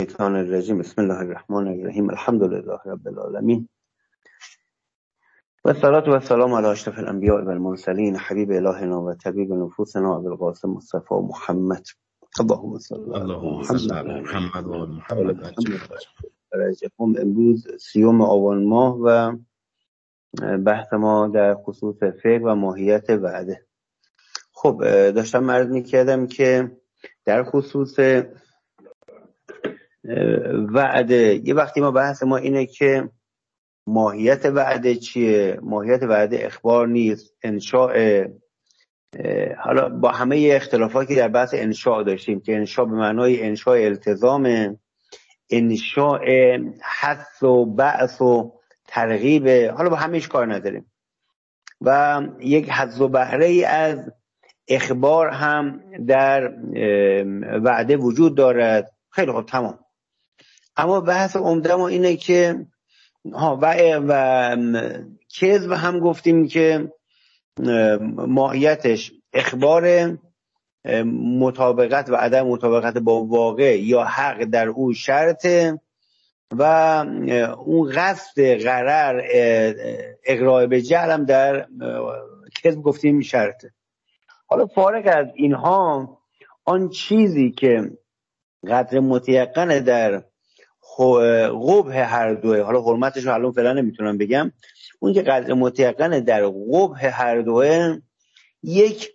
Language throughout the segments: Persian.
الشیطان الرجیم. بسم الله الرحمن الرحیم. الحمد لله رب العالمین و الصلاة و السلام علی اشرف الانبیاء و المرسلین حبیب الهنا و طبیب نفوسنا ابوالقاسم مصطفی محمد. اللهم صل علی محمد و آل محمد. امروز 30 آبان ماه و بحث ما در خصوص فقه و ماهیت وعده. خب داشتم عرض می‌کردم که در خصوص وعده یه وقتی بحث ما اینه که ماهیت وعده چیه؟ ماهیت وعده اخبار نیست، انشاء. حالا با همه اختلافاتی که در بحث انشاء داشتیم که انشاء به معنای انشاء التزام، انشاء حث و بعث و ترغیب، حالا با همهش کار نداریم و یک حظ و بهره ای از اخبار هم در وعده وجود دارد. خیلی خوب، تمام. اما بحث عمده ما اینه که و کذب هم گفتیم که ماهیتش اخبار مطابقت و عدم مطابقت با واقع یا حق در اون شرطه و اون قصد غرر اغراء به جهل هم در کذب گفتیم شرطه. حالا فارغ از اینها، آن چیزی که قدر متیقن در قبح هر دوه، حالا حرمتش رو الان فعلا نمیتونم بگم، اون که قدر متیقن در قبح هر دوه یک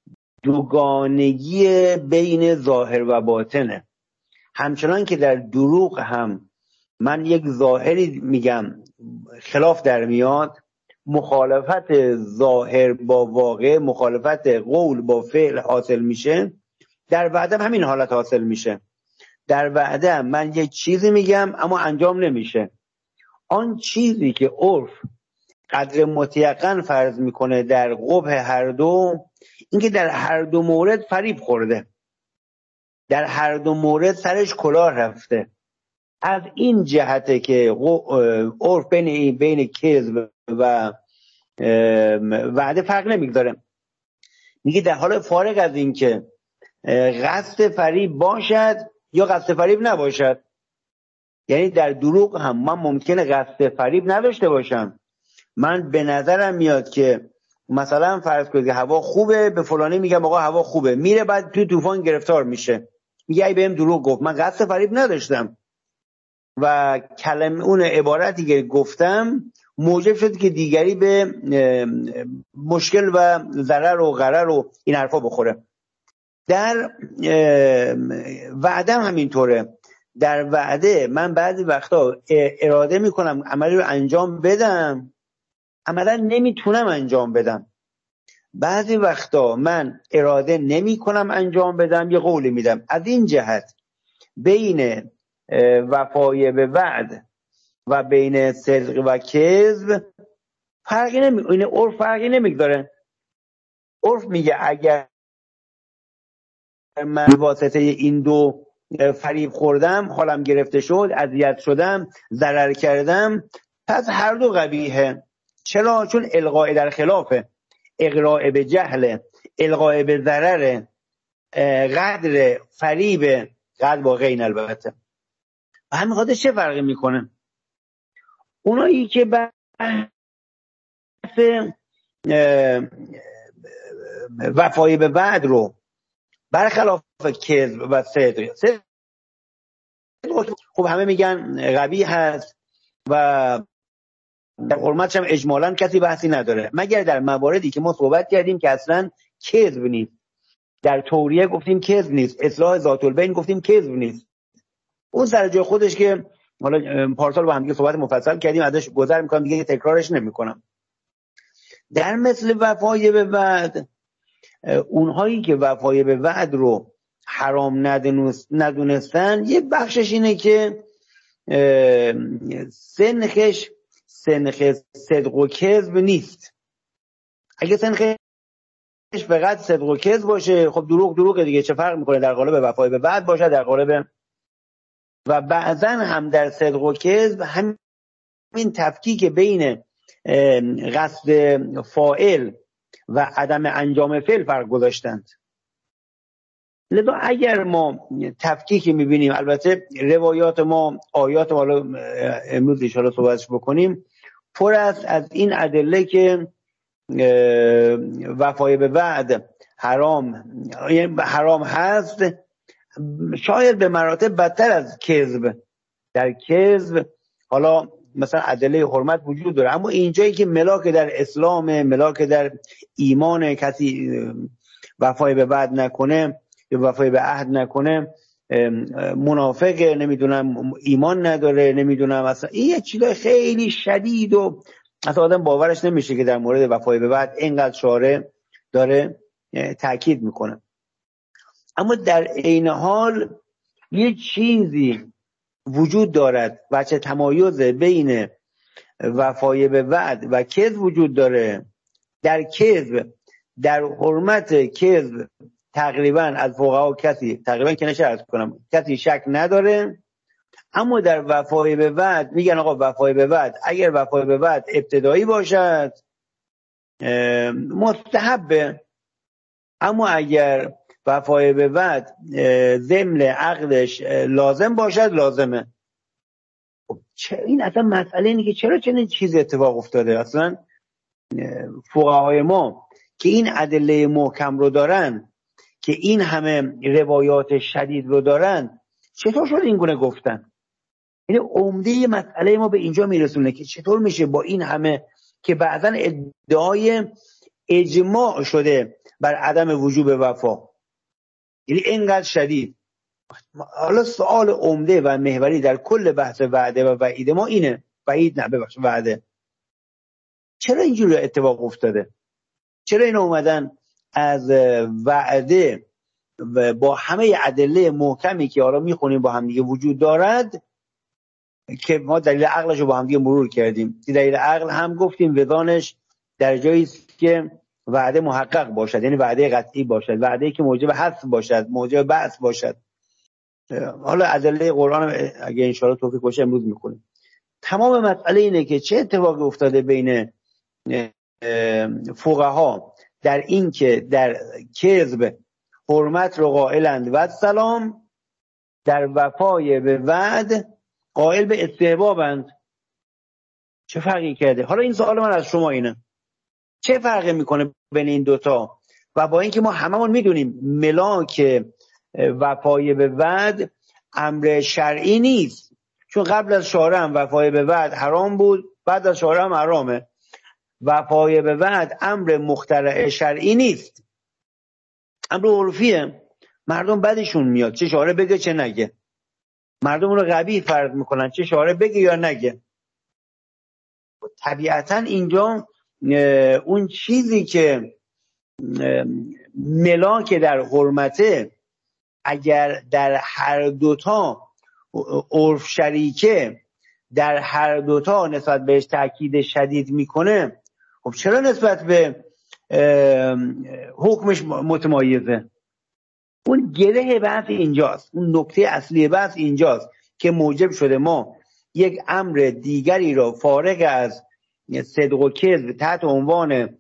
دوگانگی بین ظاهر و باطنه. همچنان که در دروغ هم من یک ظاهری میگم خلاف در میاد، مخالفت ظاهر با واقع، مخالفت قول با فعل حاصل میشه، در وعده همین حالت حاصل میشه. در وعده من یک چیزی میگم اما انجام نمیشه. آن چیزی که عرف قدر متیقن فرض میکنه در قبح هر دو، اینکه در هر دو مورد فریب خورده، در هر دو مورد سرش کلاه رفته. از این جهته که عرف بین کذب و وعده فرق نمیگذاره. میگه در حال فارغ از این که قصد فریب باشد یا قصد فریب نباشد، یعنی در دروغ هم من ممکنه قصد فریب نداشته باشم. من به نظرم میاد که مثلا فرض کنید که هوا خوبه، به فلانی میگم آقا هوا خوبه، میره بعد تو طوفان گرفتار میشه، میگه ای بهم دروغ گفت، من قصد فریب نداشتم و کلمه اون عبارتی که گفتم موجب شد که دیگری به مشکل و ضرر و غرر و این حرفا بخوره. در وعده هم همینطوره. در وعده من بعضی وقتا اراده میکنم عملی رو انجام بدم، عملا نمیتونم انجام بدم. بعضی وقتا من اراده نمیکنم انجام بدم، یه قولی میدم. از این جهت بین وفای به وعد و بین صدق و کذب فرقی این عرف فرقی نمیگذاره. عرف میگه اگر من واسطه این دو فریب خوردم، حالم گرفته شد، اذیت شدم، ضرر کردم، پس هر دو قبیحه. چرا؟ چون القاء در خلافه، اغراء به جهل، القاء به ضرر، قدر فریب، قدر با غین البته. و همین خاطر چه فرقی میکنه؟ اونایی که بحث وفای به وعد رو برخلاف کذب و صدق، خب همه میگن قبیح هست و در حرمتش هم اجمالاً کسی بحثی نداره، مگر در مواردی که ما صحبت کردیم که اصلا کذب نیست. در توریه گفتیم کذب نیست، اصلاح ذات البین گفتیم کذب نیست. اون سر جای خودش که حالا پارسال با هم دیگه صحبت مفصل کردیم، ازش گذر میکنم دیگه، تکرارش نمیکنم. در مثل وفای به وعد، اونهایی که وفای به وعد رو حرام ندونستن، یه بخشش اینه که سنخش صدق و کذب نیست. اگه سنخش فقط صدق و کذب باشه، خب دروغ دیگه، چه فرق میکنه در قالب وفای به وعد باشه در قالب. و بعضا هم در صدق و کذب همین تفکیک بین قصد فاعل و عدم انجام فعل فرق گذاشتند. لذا اگر ما تفکیک میبینیم، البته روایات ما، آیات ما رو امروز ان شاءالله صحبتش بکنیم، پر است از این ادله که وفای به وعد حرام هست، شاید به مراتب بدتر از کذب. در کذب حالا مثلا ادله حرمت وجود داره، اما اینجایی که ملاک در اسلام، ملاک در ایمان، کسی وفای به وعد نکنه یا وفای به عهد نکنه منافقه، نمیدونم ایمان نداره، نمیدونم، اصلا این یه چیزای خیلی شدید و اصلا آدم باورش نمیشه که در مورد وفای به وعد اینقدر شارع داره تاکید میکنه. اما در عین حال یه چیزی وجود دارد، وجه تمایز بین وفای به وعد و کذب وجود داره. در کذب، در حرمت کذب تقریبا از فقها کسی، تقریبا که نشه عرض کنم، کسی شک نداره. اما در وفای به وعد میگن آقا وفای به وعد، اگر وفای به وعد ابتدایی باشد مستحبه، اما اگر وفای به وعد ضمن عقدش لازم باشد لازمه. این اصلا مسئله اینه که چرا چنین چیزی اتفاق افتاده. اصلا فقهای ما که این ادله محکم رو دارن، که این همه روایات شدید رو دارن، چطور شد این گونه گفتن؟ یعنی عمده مسئله ما به اینجا میرسونه که چطور میشه با این همه که بعضا ادعای اجماع شده بر عدم وجوب وفا، یعنی اینقدر شدید. حالا سوال عمده و محوری در کل بحث وعده و وعید ما اینه، وعده، چرا اینجوری اتفاق افتاده؟ چرا این اومدن از وعده با همه ادله محکمی که حالا میخونیم با هم دیگه وجود دارد، که ما دلیل عقلش رو با هم دیگه مرور کردیم، دلیل عقل هم گفتیم وزانش در جایی است که وعده محقق باشد، یعنی وعده قطعی باشد، وعده که موجب حذف باشد، موجب بعث باشد. حالا ادله قرآن اگه ان شاء الله توفیق باشه امروز میخونیم. تمام مسئله اینه که چه اتفاقی افتاده بین فقها در این که در کذب حرمت رو قائلند و سلام، در وفای به وعد قائل به استحبابند. چه فرقی کرده؟ حالا این سوال من از شما اینه، چه فرقی میکنه بین این دوتا؟ و با اینکه ما هممون میدونیم ملاک وفای به وعد امر شرعی نیست، چون قبل از شارع هم وفای به وعد حرام بود، بعد از شارع هم حرامه. وفای به وعد امر مخترع شرعی نیست، امر عرفیه. مردم بدشون میاد چه شارع بگه چه نگه، مردم اون رو قبیح فرض میکنن چه شارع بگه یا نگه. طبیعتا اینجا اون چیزی که ملاک در حرمته، اگر در هر دوتا عرف شریکه، در هر دوتا نسبت بهش تاکید شدید میکنه، خب چرا نسبت به حکمش متمایزه؟ اون گره بحث اینجاست، اون نکته اصلی بحث اینجاست که موجب شده ما یک امر دیگری را فارغ از صدق و کذب تحت عنوان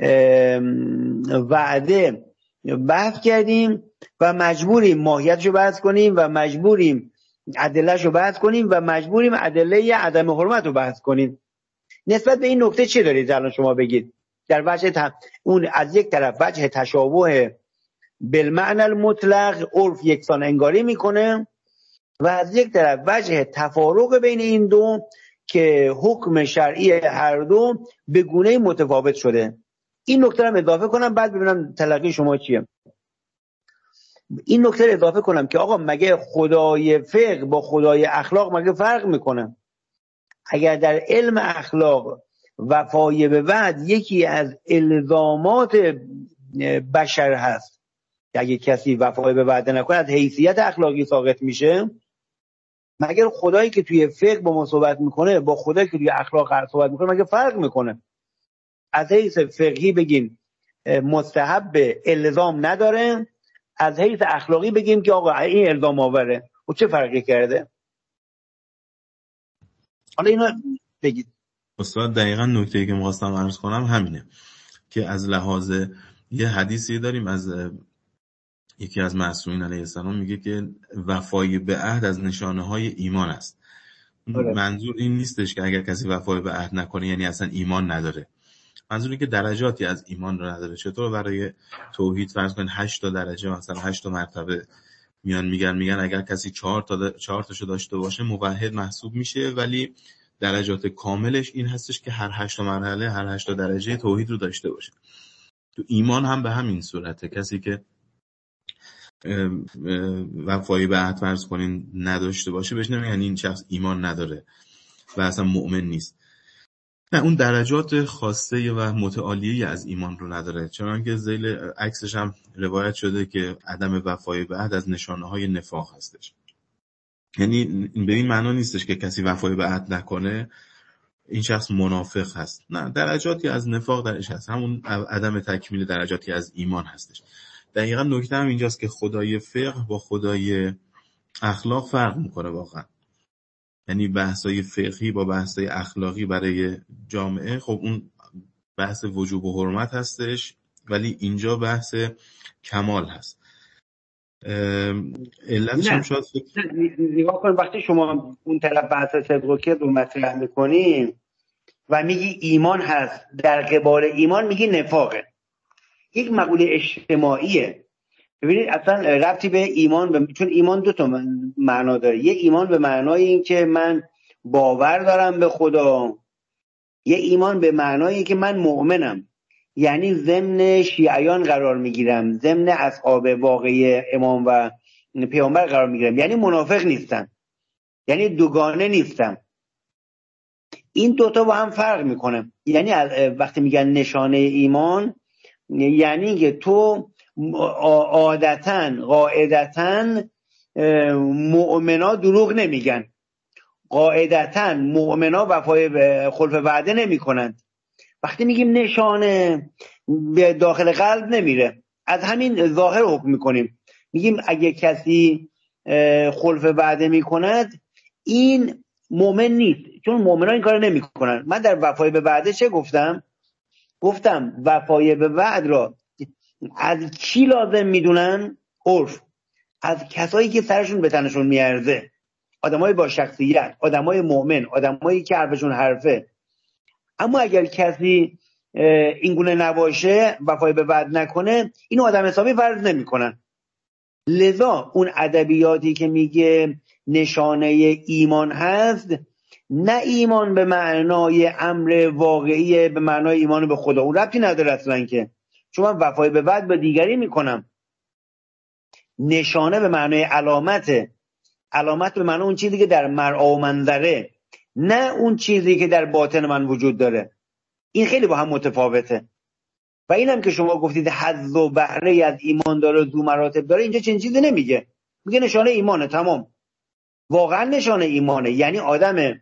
وعده بحث کردیم و مجبوریم ماهیتشو بحث کنیم و مجبوریم ادلهشو بحث کنیم و مجبوریم ادله عدم حرمت رو بحث کنیم. نسبت به این نکته چی دارید الان شما بگید؟ در وجه اون از یک طرف وجه تشابه بالمعنی المطلق، عرف یکسان انگاری میکنه، و از یک طرف وجه تفارق بین این دو که حکم شرعی هر دو به گونه متفاوت شده. این نکته رو اضافه کنم بعد ببینم تلقی شما چیه. این نکته رو اضافه کنم که آقا مگه خدای فقه با خدای اخلاق مگه فرق میکنه؟ اگر در علم اخلاق وفای به وعد یکی از الزامات بشر هست، اگه کسی وفای به وعده نکنه از حیثیت اخلاقی ساقط میشه، مگر خدایی که توی فقه با ما صحبت میکنه با خدایی که توی اخلاق صحبت میکنه مگه فرق میکنه؟ از حیث فقهی بگیم مستحب الزام نداره، از حیث اخلاقی بگیم که آقا این الزام آوره، و چه فرقی کرده؟ حالا اینو بگید. استاد دقیقاً نکته‌ای که می‌خواستم عرض کنم همینه که از لحاظ یه حدیثی داریم از یکی از معصومین علیه السلام میگه که وفای به عهد از نشانه‌های ایمان است. آره. منظور این نیستش که اگر کسی وفای به عهد نکنه یعنی اصلا ایمان نداره. منظور اینه که درجاتی از ایمان رو نداره. چطور برای توحید فرض کنید 8 تا درجه، مثلا 8 تا مرتبه میگن اگر کسی 4 تاشو داشته باشه موحد محسوب میشه، ولی درجات کاملش این هستش که هر 8 تا مرحله، هر 8 تا درجه توحید رو داشته باشه. تو ایمان هم به همین صورته. کسی که وفای به عهد فرض کنین نداشته باشه بهش نمیگن این شخص ایمان نداره و اصلا مؤمن نیست. نه، اون درجات خاصه و متعالیه از ایمان رو نداره، چنانکه ذیل عکسش هم روایت شده که عدم وفای به عهد از نشانه‌های نفاق هستش. یعنی به این معنا نیستش که کسی وفای به عهد نکنه این شخص منافق هست، نه، درجاتی از نفاق درش هست، همون عدم تکمیل درجاتی از ایمان هستش. دقیقاً نکته هم اینجاست که خدای فقه با خدای اخلاق فرق میکنه واقعا. یعنی بحثای فقهی با بحثای اخلاقی برای جامعه، خب اون بحث وجوب و حرمت هستش، ولی اینجا بحث کمال هست. علتش هم شاید نگاه کن، وقتی شما اون طرف بحث صدق و کذب رو مطرح میکنی و میگی ایمان هست، در قبال ایمان میگی نفاقه. یک مقوله اجتماعیه. ببینید اصلا ربطی به ایمان چون ایمان دو تا معنا داره. یه ایمان به معنای این که من باور دارم به خدا، یه ایمان به معنای که من مؤمنم، یعنی ضمن شیعیان قرار میگیرم، ضمن اصحاب واقعی امام و پیامبر قرار میگیرم، یعنی منافق نیستم، یعنی دوگانه نیستم. این دوتا با هم فرق میکنه. یعنی وقتی میگن نشانه ایمان، یعنی که تو عادتاً قاعدتاً مؤمنا دروغ نمیگن، قاعدتاً مؤمنا وفای به خلف وعده نمی کنند. وقتی میگیم نشانه به داخل قلب نمیره، از همین ظاهر حکم میکنیم. میگیم اگه کسی خلف وعده میکند این مؤمن نیست، چون مؤمنا این کار نمیکنن. من در وفای به وعده چه گفتم وفای به وعد را از کی لازم میدونن؟ عرف، از کسایی که سرشون به تنشون میارزه، آدمای با شخصیت، آدمای مؤمن، آدمایی که حرفشون حرفه. اما اگر کسی این گونه نباشه، وفای به وعد نکنه، اینو آدم حسابی فرض نمیکنن. لذا اون ادبیاتی که میگه نشانه ایمان هست، نه ایمان به معنای امر واقعی، به معنای ایمان به خدا، اون ربطی نداره اصلا، که چون من وفای به وعد به دیگری میکنم. نشانه به معنای علامت به معنای اون چیزی که در مرعا و منظره، نه اون چیزی که در باطن من وجود داره. این خیلی با هم متفاوته. و اینم که شما گفتید حظ و بهره از ایمان داره، دو مراتب داره، اینجا چنین چیزی نمیگه. میگه نشانه ایمانه، تمام. واقعا نشانه ایمانه، یعنی آدم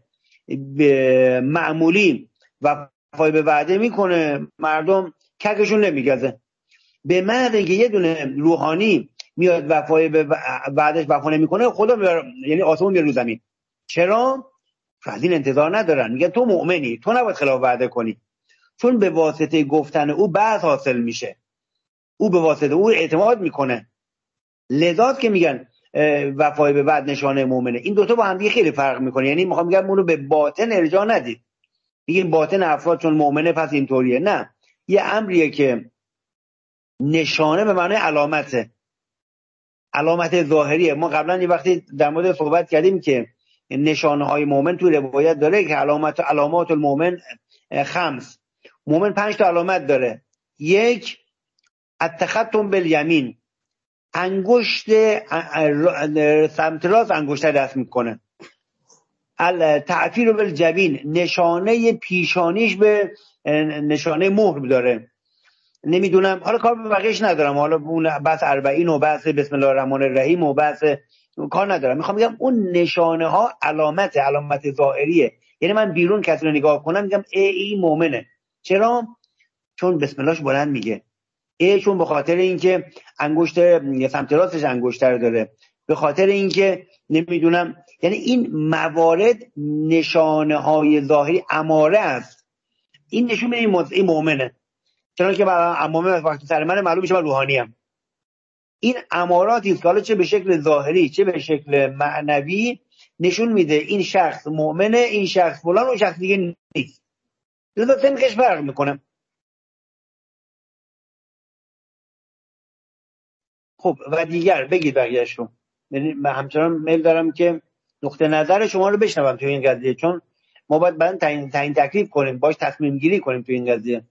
معمولی وفای به وعده میکنه، مردم ککشون نمیگزه. به محض اینکه یه دونه روحانی میاد وفای به وعدش وفا نمیکنه، خدا یعنی آسمون میاد رو زمین. چرا؟ از این انتظار ندارن. میگن تو مؤمنی، تو نباید خلاف وعده کنی، چون به واسطه گفتن او بعض حاصل میشه، او به واسطه او اعتماد میکنه. لذا که میگن وفای به وعد نشانه مؤمنه. این دوتا با هم دیگه خیلی فرق میکنه. یعنی میخوام بگم اونو به باطن ارجاع ندید، دیگه باطن افراد چون مؤمنه پس اینطوریه. نه، یه امریه که نشانه به معنی علامت ظاهریه. ما قبلا یه وقتی در مورد صحبت کردیم که نشانه های مؤمن تو روایت داره که علامات المؤمن 5. مؤمن 5 تا علامت داره. 1 التختم بالیمین، انگشت سمت راست انگشت دست میکنه. التعفیر بالجبین، نشانه پیشانیش به نشانه مهر داره. نمیدونم، حالا کار به بقیهش ندارم، حالا اون بحث 40 و بحث بسم الله الرحمن الرحیم و بحث کار ندارم. میخوام بگم اون نشانه ها علامت ظاهریه. یعنی من بیرون کسی رو نگاه کنم میگم ای مؤمنه. چرا؟ چون بسم اللهش بلند میگه. چون به خاطر اینکه انگشت سمت راستش انگشتر داره، به خاطر اینکه نمیدونم، یعنی این موارد نشانه های ظاهری اماره است. این نشون میده این مؤمنه. چرا که مؤمن وقتی سر من معلوم میشه من روحانی ام. این اماراتی است که حالا چه به شکل ظاهری چه به شکل معنوی نشون میده این شخص مؤمنه، این شخص فلان، اون شخص دیگه نیست. لذا سنخش فرق میکنه. خب و دیگر بگید بقیه‌اش رو. من همچنان میل دارم که نقطه نظر شما رو بشنوم تو این قضیه، چون ما باید بعد تعیین تکلیف کنیم، باش تصمیم گیری کنیم تو این قضیه.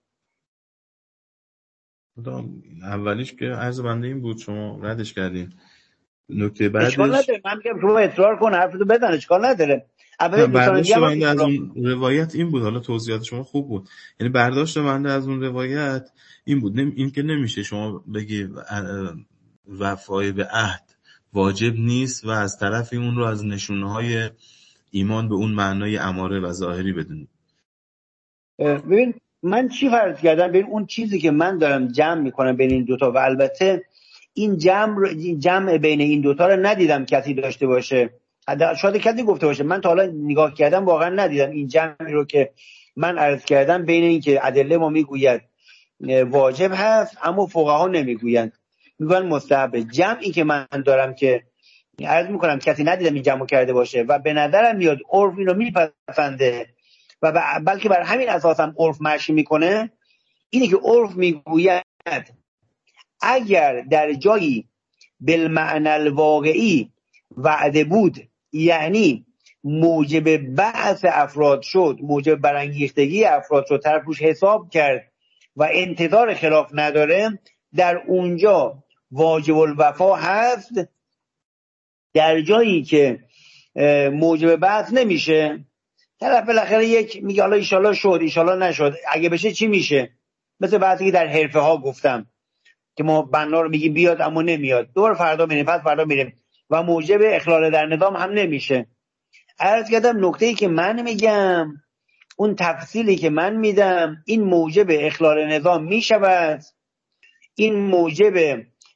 اولیش که عرض بنده این بود، شما ردش کردین. نکته بعدش اشکال نداره، من میگم شما اصرار کن حرفتو بزن، اشکال نداره. برداشت بنده از اون روایت این بود، حالا توضیحات شما خوب بود، یعنی برداشت بنده از اون روایت این بود، این که نمیشه شما بگی وفای به عهد واجب نیست و از طرفی اون رو از نشونه‌های ایمان به اون معنای اماره و ظاهری بدونید. ببین من چی فرض کردم، ببین اون چیزی که من دارم جمع میکنم بین این دوتا، و البته این جمع بین این دوتا رو ندیدم کسی داشته باشه، شاید کسی گفته باشه، من تا حالا نگاه کردم واقعا ندیدم این جمعی رو که من عرض کردم بین این که ادله ما میگوید واجب هست اما فقها نمیگویند، میگن مستحبه. جمعی که من دارم که عرض میکنم کسی ندیدم این جمع کرده باشه و به نظرم میاد عرف اینو میپسنده و بلکه بر همین اساس هم عرف مشی میکنه، اینی که عرف میگوید اگر در جایی بالمعنی الواقعی وعده بود، یعنی موجب بعث افراد شد، موجب برانگیختگی افراد شد، طرف روش حساب کرد و انتظار خلاف نداره، در اونجا واجب الوفا هست. در جایی که موجب بعث نمیشه، طرف بالاخره یک میگه حالا ایشالله شد ایشالله نشد، اگه بشه چی میشه؟ مثل بعضی که در حرفه ها گفتم که ما بنا رو میگیم بیاد اما نمیاد، دور فردا میریم پس فردا میریم و موجب اخلال در نظام هم نمیشه. عرض کردم نکته‌ای که من میگم، اون تفصیلی که من میدم، این موجب اخلال نظام میشود، این موجب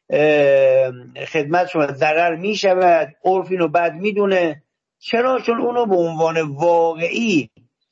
خدمت شما ضرر میشود، عرف اینو بد میدونه. چرا؟ چون اونو به عنوان واقعی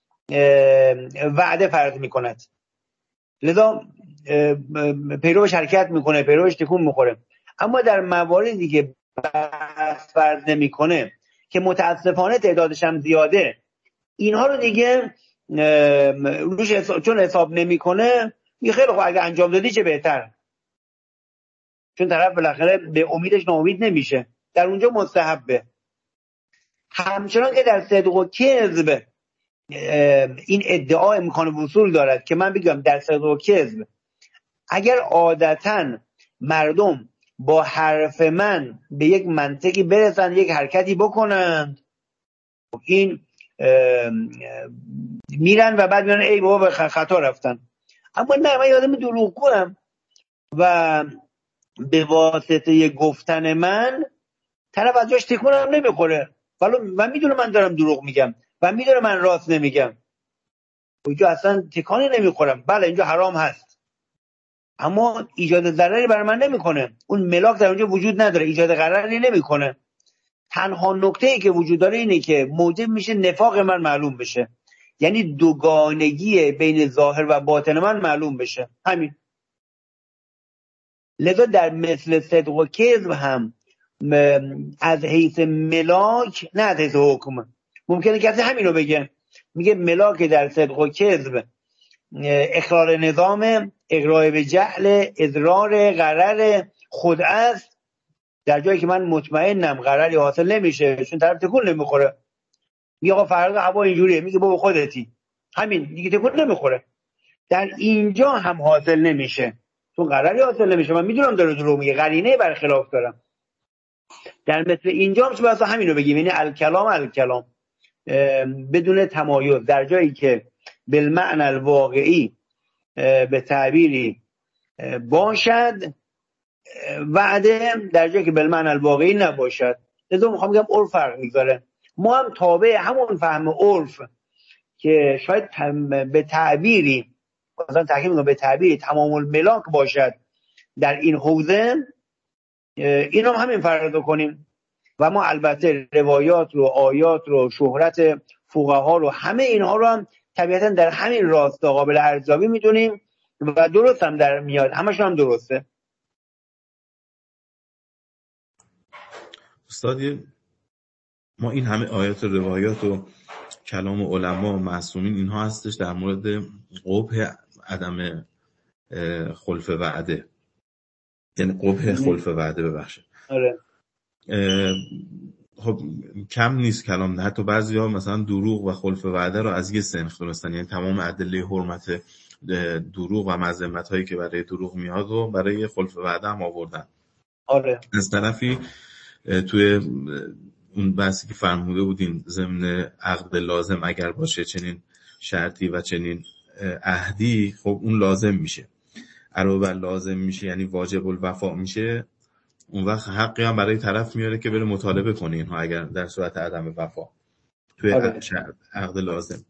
وعده فرض میکند، لذا پیروش حرکت میکنه، پیروش تکون میخوره. اما در مواردی که بحث فرض نمیکنه که متاسفانه تعدادش هم زیاده، اینها رو دیگه روش چون حساب نمیکنه، یه خیلی خوب اگه انجام دادی چه بهتر، چون طرف بالاخره به امیدش ناامید نمیشه، در اونجا مستحبه. همچنان که در صدق و کذب این ادعا امکان وصول دارد که من بگم در صدق و کذب اگر عادتاً مردم با حرف من به یک منطقی برسن، یک حرکتی بکنند، این میرن و بعد میرن ای بابا خطا رفتن. اما نه، من یادم دروغگوام و به واسطه گفتن من طرف از جاش تکونم نمیخوره، ولی من میدونم من دارم دروغ میگم و میدونم من راست نمیگم، اینجا اصلا تکانی نمیخورم. بله اینجا حرام هست اما ایجاد ضرری برای من نمیکنه، اون ملاک در اونجا وجود نداره، ایجاد ضرری نمیکنه. تنها نکته‌ای که وجود داره اینه که موجب میشه نفاق من معلوم بشه، یعنی دوگانگی بین ظاهر و باطن من معلوم بشه، همین. لذا در مثل صدق و کذب هم از حیث ملاک نه از حیث حکم، ممکنه کسی همین رو بگه، میگه ملاک در صدق و کذب اخلال نظام، اغراء به جهل، اضرار، غرر خود است، در جایی که من مطمئنم غرری حاصل نمیشه چون طرف تکون نمیخوره. میگه آقا فردا هوا اینجوریه، میگه بابا خودتی، همین دیگه تکون نمیخوره. در اینجا هم حاصل نمیشه چون غرری حاصل نمیشه، من میدونم داره دروغ میگه، قرینه برخلاف دارم. در مثل اینجا هم واسه همین رو بگیم، یعنی الکلام بدون تمایز، در جایی که بالمعنی الواقعی به تعبیری باشد وعده، در جایی که بالمعنی الواقعی نباشد. لذا میخوام بگم عرف فرق میذاره، ما هم تابع همون فهم عرف که شاید به تعبیری مثلا تحکیم میگم به تعبیری تمام الملاک باشد در این حوزه، این هم همین فرض کنیم. و ما البته روایات رو، آیات رو، شهرت فقها رو، همه اینها رو هم طبیعتا در همین راستا قابل ارزیابی میدونیم و درست هم در میاد، همشون هم درسته. استاد ما این همه آیات و روایات و کلام علما و معصومین اینها هستش در مورد قبح عدم خلف وعده، یعنی قبح خلف وعده. ببخشید آره. خب کم نیست کلام، حتی بعضیا مثلا دروغ و خلف وعده رو از یه سنخ دونستن، یعنی تمام ادله حرمت دروغ و مذمت هایی که برای دروغ میاد و برای خلف وعده هم آوردن. آره. از طرفی توی اون بحثی که فرموده بودین ضمن عقد لازم اگر باشه چنین شرطی و چنین عهدی، خب اون لازم میشه، علاوه بر لازم میشه یعنی واجب الوفا میشه، اون وقت حقی هم برای طرف میاره که بره مطالبه کنه اینها اگر در صورت عدم وفا توی عقد لازم.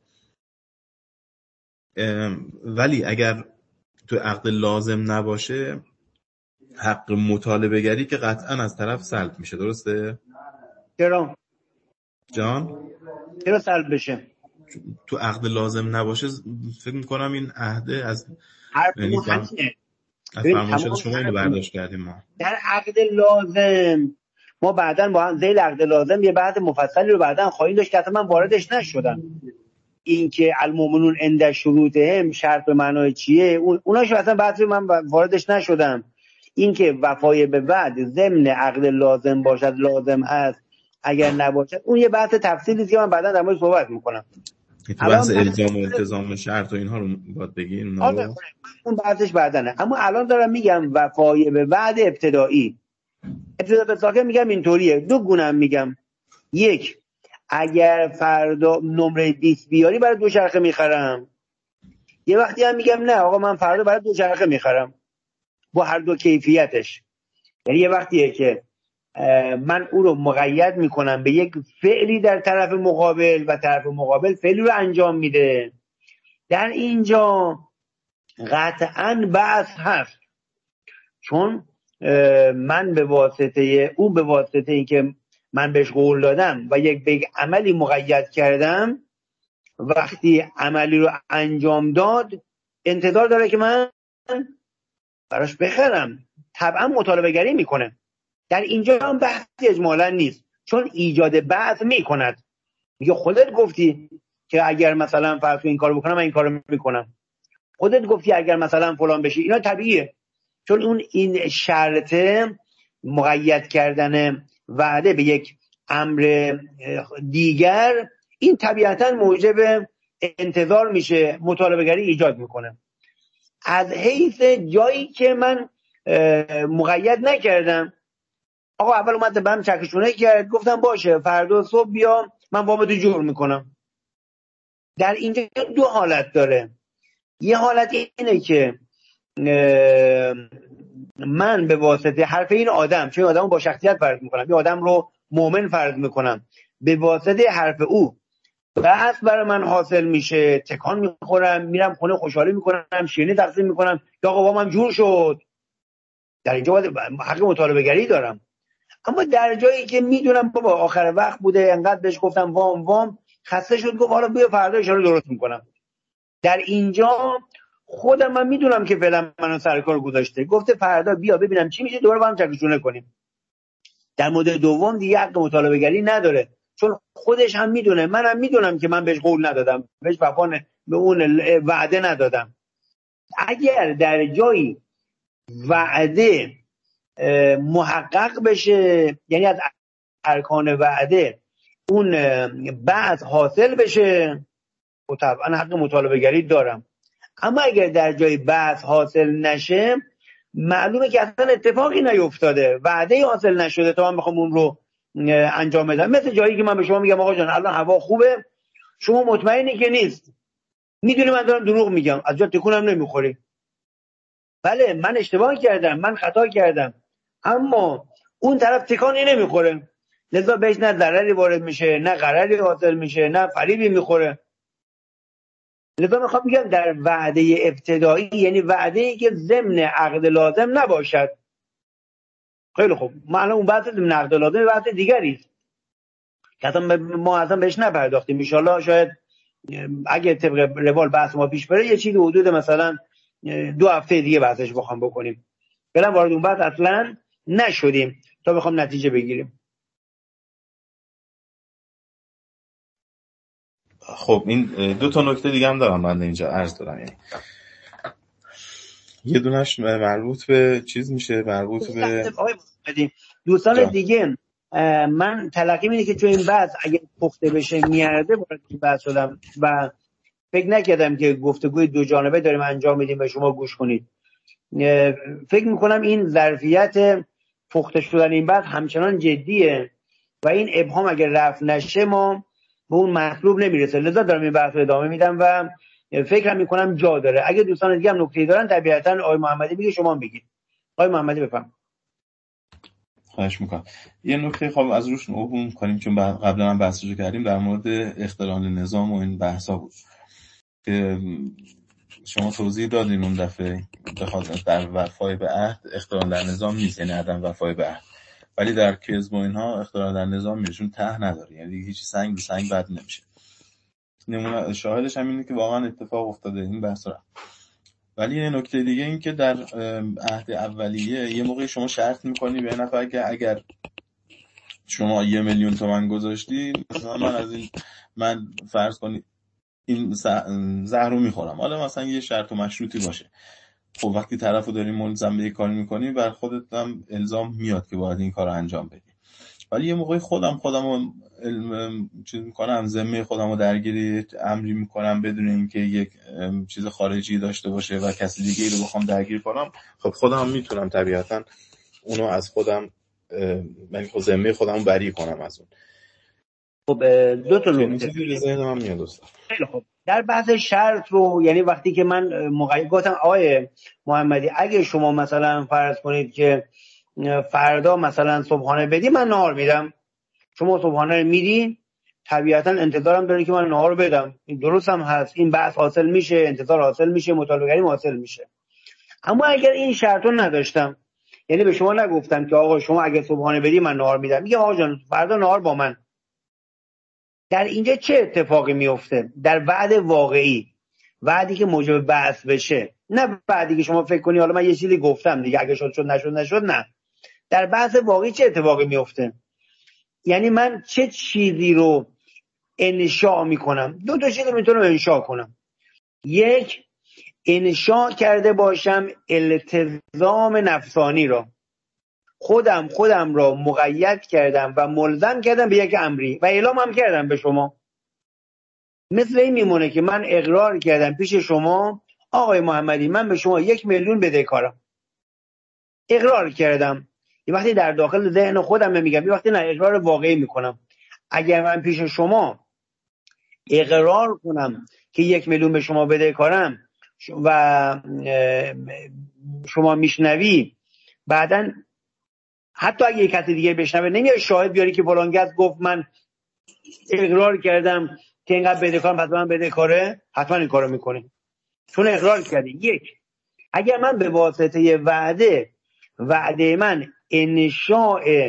ولی اگر توی عقد لازم نباشه، حق مطالبه گری که قطعا از طرف سلب میشه. درسته؟ چرا؟ جان؟ چرا سلب بشه؟ تو عقد لازم نباشه فکر میکنم این عهده از یعنی از فرمایشات شما اینو برداشت کردیم. ما در عقد لازم ما بعداً با هم ذیل عقد لازم یه بحث مفصلی رو بعداً خواهیم داشت که اصلا من واردش نشدم. این که المؤمنون عند شروطهم شرط به معنای چیه اوناش اصلا بحث من واردش نشدم. این که وفای به وعد ضمن عقد لازم باشد لازم هست، اگر نباشد اون یه بحث تفصیلی که من بعداً در موردش صحبت میکنم. بحث الزام و التزام شرط و اینها رو باید بگین. اون بحثش بعدنه. اما الان دارم میگم وفای به وعد ابتدایی. ابتدا به ساکن میگم اینطوریه، دو گونه میگم. یک، اگر فردا نمره 20 بیاری برای دوچرخه میخرم. یه وقتی هم میگم نه آقا من فردا برای دوچرخه میخرم با هر دو کیفیتش. یعنی یه وقتیه که من او رو مقید میکنم به یک فعلی در طرف مقابل و طرف مقابل فعلی رو انجام میده. در اینجا قطعاً بحث هست، چون من به واسطه اون، به واسطه این که من بهش قول دادم و یک عملی مقید کردم، وقتی عملی رو انجام داد انتظار داره که من براش بخرم، طبعا مطالبه گری میکنه. در اینجا هم بحثی اجمالا نیست، چون ایجاد بحث میکند. میگه خودت گفتی که اگر مثلا فرض این کارو بکنم من این کارو میکنم، خودت گفتی اگر مثلا فلان بشی. اینا طبیعیه، چون اون این شرط مقید کردن وعده به یک امر دیگر این طبیعتا موجب انتظار میشه، مطالبه گری ایجاد میکنه. از حیث جایی که من مقید نکردم، آقا اول اومد بهم چکشونه کرد، گفتم باشه فردا صبح بیا من وامتو جور میکنم. در اینجا دو حالت داره. یه حالت اینه که من به واسطه حرف این آدم، چون آدمو با شخصیت فرض میکنم، یه آدم رو مؤمن فرض میکنم، به واسطه حرف او بحث برای من حاصل میشه، تکان میخورم، میرم خونه خوشحالی میکنم، شیرینی تقسیم میکنم که آقا وامم جور شد. در اینجا باید حق مطالبه گری دارم. اما در جایی که میدونم بابا آخر وقت بوده، انقدر بهش گفتم وام خسته شد، گفت حالا بیا فردا اشاره درست میکنم. در اینجا خودم من میدونم که فعلا منو سر کار گذاشته، گفته فردا بیا ببینم چی میشه، دوباره با هم چکشونه کنیم. در مورد دوم دیگه حق مطالبه گری نداره، چون خودش هم میدونه، منم میدونم که من بهش قول ندادم، بهش وفا به اون وعده ندادم. اگر در جایی وعده محقق بشه، یعنی از ارکان وعده اون بعض حاصل بشه، و طبعا حق مطالبه گری دارم. اما اگر در جای بحث حاصل نشه، معلومه که اصلا اتفاقی نیفتاده، وعده حاصل نشده تا من بخوام اون رو انجام بدم. مثل جایی که من به شما میگم آقا جان الان هوا خوبه، شما مطمئنی که نیست، میدونی من دارم دروغ میگم، از جا تکونم نمیخوری. بله من اشتباه کردم، من خطا کردم، اما اون طرف تکانی نمیخوره، لذا بهش نه ضرری وارد میشه، نه ضرری حاصل میشه، نه فریبی میخوره. لذا میخوام بگم در وعده ابتدایی، یعنی وعده‌ای که ضمن عقد لازم نباشد. خیلی خوب، معلوم اون بحث ضمن عقد لازم بحث دیگری است که اصلا ما اصلا بهش نپرداختیم. ان شاءالله شاید اگه طبق روال بحث ما پیش بره یه چیزی حدود مثلا 2 هفته دیگه بحثش بخوام بکنیم. فعلا وارد اون بحث اصلا نشدیم تا بخوام نتیجه بگیریم. خب این دو تا نکته دیگه هم دارم من اینجا عرض دارم. یعنی یه دونش مربوط به چیز میشه، مربوط به دوستان دیگه. من تلقیم اینه که چون این بحث اگه پخته بشه میارده وارد این بحث شدم و فکر نکردم که گفتگوی دو جانبه داریم انجام میدیم و شما گوش کنید. فکر میکنم این ظرفیت پخته شدن این بحث همچنان جدیه و این ابهام اگر رفع نشه ما به اون مطلوب نمیرسه. لذا دارم این بحث رو ادامه میدم و فکر میکنم جا داره. اگه دوستان دیگه هم نکته‌ای دارن طبیعتا آقای محمدی بگه، شما بگید. آقای محمدی بفرمایید. خواهش میکنم. یه نکته خب از روش عبور کنیم چون قبلا هم بحثش کردیم در مورد اختلال نظام و این بحثا بود که شما توضیح دادین اون دفعه. بخاطر در وفای به عهد اختلال در نظام نیست، یعنی عدم وفای به عهد، ولی در کذب و اینها اختلال در نظام میشون ته نداره، یعنی هیچ سنگ به سنگ بد نمیشه. نمونه شاهدش هم اینه که واقعا اتفاق افتاده این بحث را. ولی یه نکته دیگه این که در عهد اولیه یه موقعی شما شرط میکنی به نفر که اگر شما 1,000,000 تومان گذاشتی مثلا من فرض کنی این زهر رو میخورم، حالا مثلا یه شرط و مشروطی باشه. خب وقتی طرفو داری ملزم به یک کاری میکنی بر خودت هم الزام میاد که باید این کار رو انجام بدی. ولی یه موقعی خودم رو چیز میکنم، ذمه خودم رو درگیری امری میکنم بدون اینکه یک چیز خارجی داشته باشه و کسی دیگه رو بخوام درگیر کنم. خب خودم میتونم طبیعتا اونو از خودم من خود ذمه خودم رو بری کنم از اون. خب دو تا نکته به ذهن من میاد دوستان. خیلی خوب. در بحث شرط رو، یعنی وقتی که من گفتم آقای محمدی اگه شما مثلا فرض کنید که فردا مثلا صبحانه بدی من نهار میدم، شما صبحانه رو میدی، طبیعتا انتظارم داره که من نهار رو بدم. این درست هم هست، این بحث حاصل میشه، انتظار حاصل میشه، مطالبه گری حاصل میشه. اما اگر این شرط رو نداشتم، یعنی به شما نگفتم که آقا شما اگه صبحانه بدی من نهار میدم، میگم آقا جان فردا نهار با من، در اینجا چه اتفاقی میفته؟ در وعد واقعی، وعدی که موجب بحث بشه، نه بعدی که شما فکر کنی حالا من یه چیزی گفتم دیگه اگه شد نشد، نه. در بحث واقعی چه اتفاقی میفته؟ یعنی من چه چیزی رو انشاء میکنم؟ دو تا چیز رو میتونم انشاء کنم. یک، انشاء کرده باشم التزام نفسانی را، خودم را مقید کردم و ملزم کردم به یک امری و اعلام هم کردم به شما. مثل این میمونه که من اقرار کردم پیش شما آقای محمدی من به شما 1,000,000 بدهکارم، اقرار کردم. یه وقتی در داخل ذهن خودم میگم، یه وقتی نه اقرار واقعی میکنم. اگر من پیش شما اقرار کنم که 1,000,000 به شما بدهکارم و شما میشنوی، بعداً حتی اگه یک کسی دیگه بشنوه نمیاد شاهد بیاری که فلان کس گفت من اقرار کردم که اینقدر بدهکارم پس من بدهکاره، حتما این کارو میکنه چون اقرار کردی. یک، اگر من به واسطه وعده من انشاء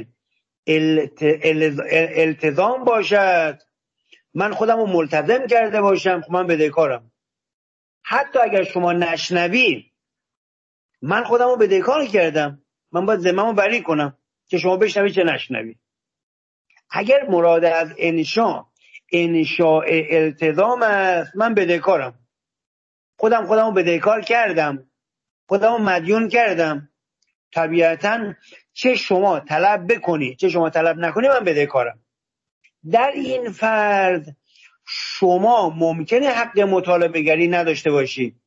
التزام باشد، من خودم رو ملتزم کرده باشم که من بدهکارم، حتی اگر شما نشنوی من خودم رو بدهکار کردم، من باید ذمه‌مو بری کنم که شما بشنوی چه نشنوی. اگر مراد از انشاء التزام است، من بدهکارم، خودم رو بدهکار کردم، خودم رو مدیون کردم. طبیعتا چه شما طلب بکنی چه شما طلب نکنی من بدهکارم. در این فرض شما ممکنه حق مطالبه گری نداشته باشی،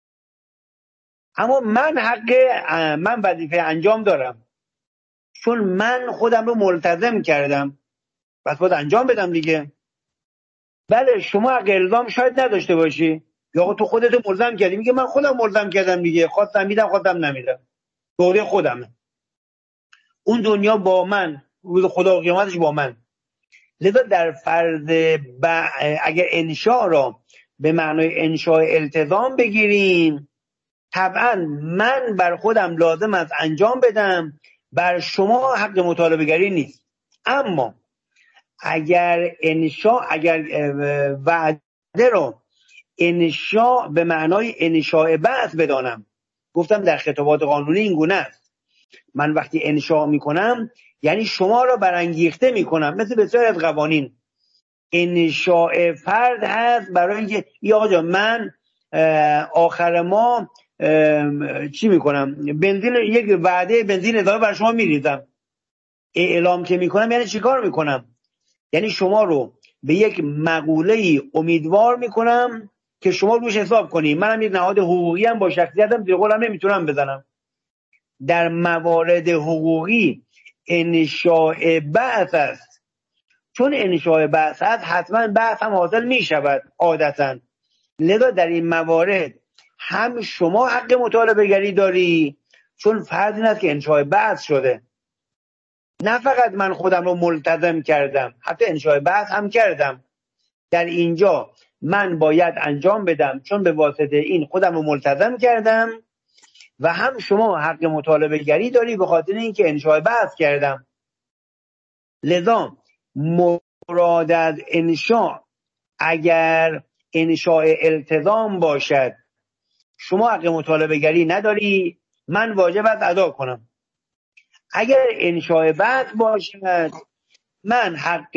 اما من وظیفه انجام دارم، چون من خودم رو ملتزم کردم پس باید انجام بدم دیگه. بله شما حق الزام شاید نداشته باشی، یا تو خودت ملزم کردی، میگه من خودم ملزم کردم دیگه، خواستم میدم خواستم نمیدم، دوره خودمه، اون دنیا با من، روز خدا و قیامتش با من. لذا در فرض اگر انشاء را به معنای انشاء التزام بگیریم، طبعا من بر خودم لازم است انجام بدم، بر شما حق مطالبه گری نیست. اما اگر وعده رو انشاء به معنای انشاء بعث بدانم، گفتم در خطابات قانونی این گونه است، من وقتی انشاء میکنم یعنی شما را برانگیخته میکنم، مثل بسیاری از قوانین انشاء فرد هست برای اینکه آقا جان من آخر ماه چی میکنم، بنزین، یک وعده بنزین اضافه بر شما میریزم. اعلام که میکنم یعنی چیکار میکنم؟ یعنی شما رو به یک مقوله امیدوار میکنم که شما روش حساب کنی. منم یک نهاد حقوقی هم با شخصیتم زیر قولم نمیتونم بزنم. در موارد حقوقی انشاء بعث است. چون انشاء بعث است حتما بعث هم حاصل میشود عادتا. لذا در این موارد هم شما حق مطالبه گری داری، چون فرض این است که انشاء بعث شده. نه فقط من خودم رو ملتزم کردم، حتی انشاء بعث هم کردم. در اینجا من باید انجام بدم، چون به واسطه این خودم رو ملتزم کردم و هم شما حق مطالبه گری داری به خاطر اینکه انشاء بعث کردم. لذا مراد از انشاء اگر انشاء التزام باشد، شما حق مطالبه گری نداری، من واجب است ادا کنم. اگر انشاء بعث باشد، من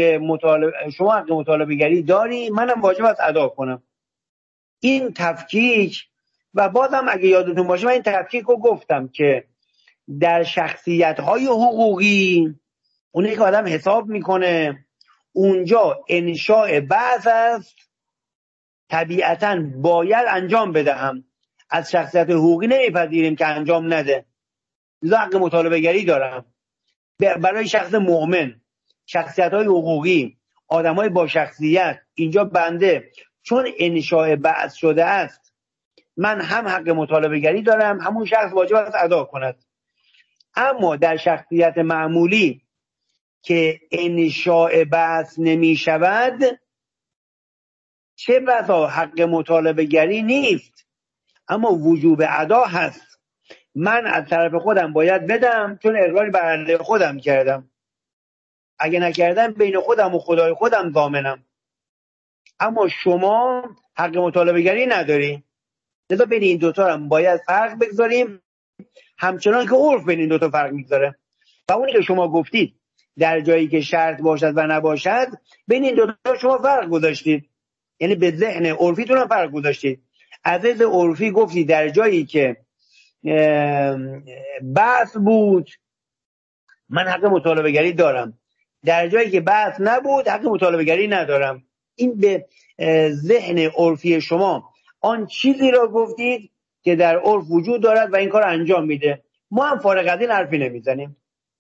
شما حق مطالبه گری داری، منم واجب است ادا کنم. این تفکیک، و بازم اگه یادتون باشه من این تفکیک رو گفتم که در شخصیت‌های حقوقی اونی که آدم حساب میکنه اونجا انشاء بعث است، طبیعتاً باید انجام بدهم. از شخصیت حقوقی نمیپذیریم که انجام نده. لذا حق مطالبه گری دارم. برای شخص مؤمن، شخصیت‌های حقوقی، آدم‌های با شخصیت، اینجا بنده چون انشاء بعث شده است، من هم حق مطالبه گری دارم، همون شخص واجب است ادا کند. اما در شخصیت معمولی که انشاء بعث نمی شود، چه بسا حق مطالبه گری نیست اما وجوب ادا هست. من از طرف خودم باید بدم، چون اقراری بر علیه خودم کردم. اگه نکردم بین خودم و خدای خودم ضامنم. اما شما حق مطالبه گری نداری. لذا بین این دوتا هم باید فرق بگذاریم، همچنان که عرف بین این دوتا فرق میگذاره. و اونی که شما گفتید در جایی که شرط باشد و نباشد، بین این دوتا شما فرق گذاشتید، یعنی به ذهن عرفیتون هم فرق گذاشتید. از ذهن عرفی گفتید در جایی که بحث بود من حق مطالبه گری دارم، در جایی که بحث نبود حق مطالبه گری ندارم. این به ذهن عرفی شما آن چیزی را گفتید که در عرف وجود دارد و این کار انجام میده. ما هم فارغ از این حرفی نمیزنیم.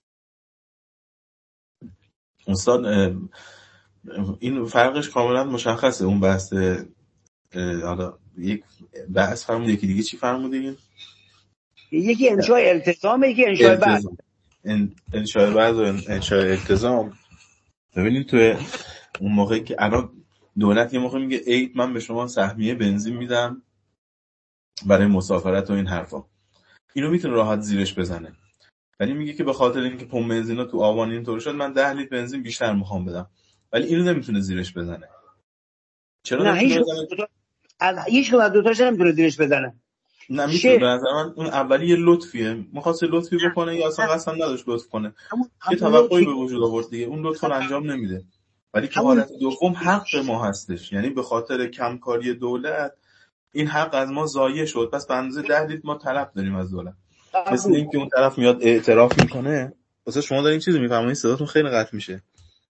استاد این فرقش کاملا مشخصه. اون بحث حالا یک بحث فرمود، یکی دیگه چی فرمودین؟ یکی انشاء التزام، یکی انشاء بعض. انشاء بعض و انشاء التزام. ببینید تو اون موقعی که الان دولت یه موقع میگه ای من به شما سهمیه بنزین میدم برای مسافرت و این حرفا، اینو میتونه راحت زیرش بزنه. ولی میگه که به خاطر اینکه پمپ بنزینا تو آبان اینطور شد من 10 لیتر بنزین بیشتر میخوام بدم، ولی اینو نمیتونه زیرش بزنه. چرا نمیتونه بزنه؟ هیچ کدوم از دو تاش نمیتونه زیرش بزنه. نمیتونه. به نظر من اون اولی یه لطفیه، می‌خواسته لطفی بکنه یا اصلا قصد نداشت لطف کنه، یه توقعی به وجود آورد دیگه، اون لطف رو انجام نمیده. ولی که حالت دوم حق ما هستش، یعنی به خاطر کمکاری دولت این حق از ما ضایع شد، پس به اندازه 10 لیتر ما طلب داریم از دولت. مثل اینکه اون طرف میاد اعتراف میکنه. واسه شما دارین چیزی میفهمین؟ صداتون خیلی قطع میشه.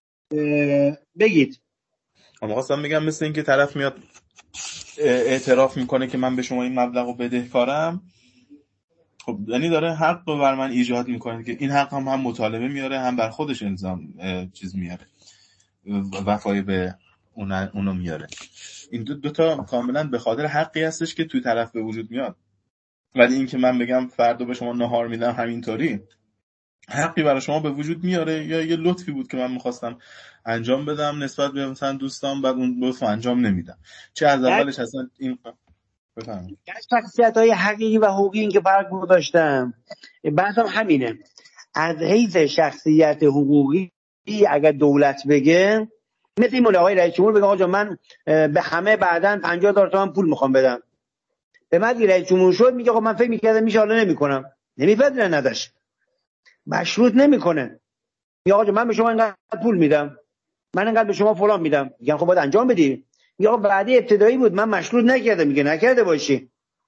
بگید. اما خواستم میگم مثل اینکه طرف میاد اعتراف میکنه که من به شما این مبلغو بدهکارم، خب یعنی داره حق رو بر من ایجاد میکنه که این حق هم مطالبه میاره، هم بر خودش الزام چیز میاره، وفای به اونو میاره. این دو تا کاملا به خاطر حقی هستش که توی طرف به وجود میاد. ولی این که من بگم فردا به شما نهار میدم همینطوری، حقی برای شما به وجود میاره یا یه لطفی بود که من میخواستم انجام بدم نسبت به مثلا دوستان، بعد اون لطف انجام نمیدم. چه از اولش اصلا این بفهمید. شخصیت‌های حقیقی و حقوقی این که فرق گذاشتم، بحثم همینه. از حیث شخصیت حقوقی اگر دولت بگه، مثل این آقای رئیس جمهور بگه آقا من به همه بعداً 50,000 تومان پول میخوام بدم، به من رئیس جمهور شد میگه آقا من فکر میکردم میشه حالا نمیکنم، نمیپذیره، نداشت مشروط نمیکنه، میگه آقا من به شما اینقدر پول میدم، من انقدر به شما فلان میدم، میگن خب باید انجام بدی. میگه آقا وعده ابتدایی بود، من مشروط نکردم. میگه نکرده باشی.